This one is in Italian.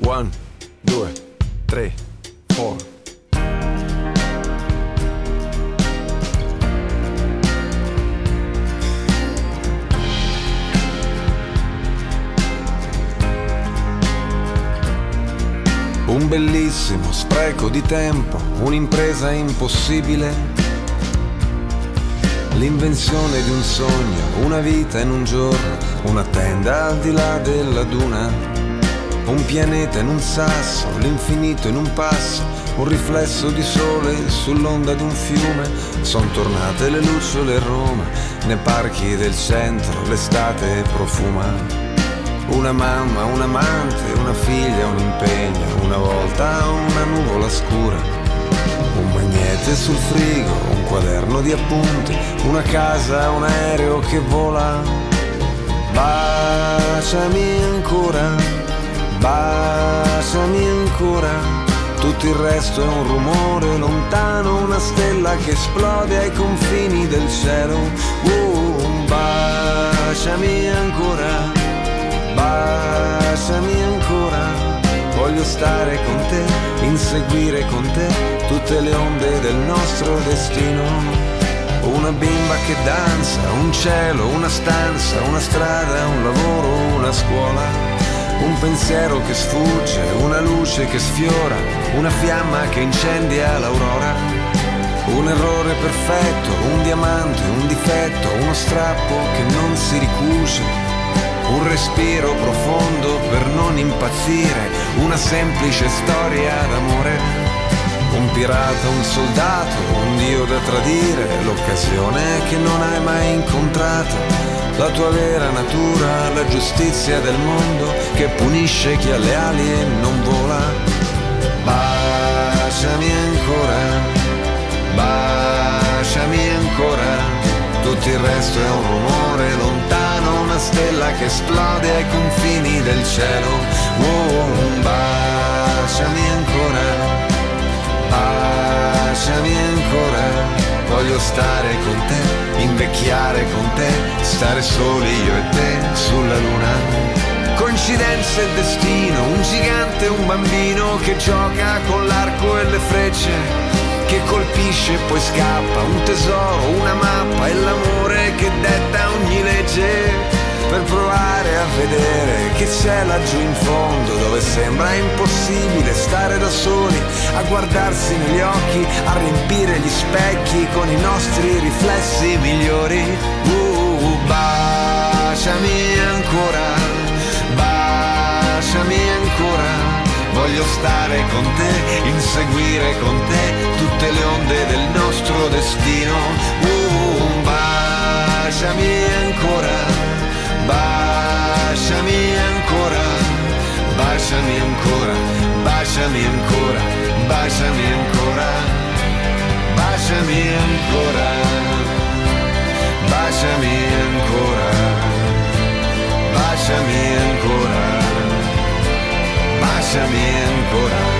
1, 2, 3, 4. Un bellissimo spreco di tempo, un'impresa impossibile, l'invenzione di un sogno, una vita in un giorno, una tenda al di là della duna, un pianeta in un sasso, l'infinito in un passo, un riflesso di sole sull'onda di un fiume. Son tornate le lucciole a Roma, nei parchi del centro l'estate profuma. Una mamma, un amante, una figlia, un impegno, una volta una nuvola scura, un magnete sul frigo, un quaderno di appunti, una casa, un aereo che vola. Baciami ancora, baciami ancora, tutto il resto è un rumore lontano, una stella che esplode ai confini del cielo. Baciami ancora, baciami ancora, voglio stare con te, inseguire con te tutte le onde del nostro destino. Una bimba che danza, un cielo, una stanza, una strada, un lavoro, una scuola, un pensiero che sfugge, una luce che sfiora, una fiamma che incendia l'aurora. Un errore perfetto, un diamante, un difetto, uno strappo che non si ricuce, un respiro profondo per non impazzire, una semplice storia d'amore. Un pirata, un soldato, un dio da tradire, l'occasione che non hai mai incontrato, la tua vera natura, la giustizia del mondo che punisce chi ha le ali e non vola. Baciami ancora, baciami ancora, tutto il resto è un rumore lontano, una stella che esplode ai confini del cielo. Baciami ancora, baciami ancora, voglio stare con te, invecchiare con te, stare soli io e te sulla luna. Coincidenze e destino, un gigante e un bambino che gioca con l'arco e le frecce, che colpisce e poi scappa, un tesoro, una mappa e l'amore che detta ogni legge, per provare a vedere che c'è laggiù in fondo, dove sembra impossibile stare da soli, a guardarsi negli occhi, a riempire gli specchi con i nostri riflessi migliori. Baciami ancora, baciami ancora, voglio stare con te, inseguire con te tutte le onde del nostro destino. Baciami ancora, baciami ancora, baciami ancora, baciami ancora, baciami ancora, baciami ancora, baciami ancora, baciami ancora, baciami ancora.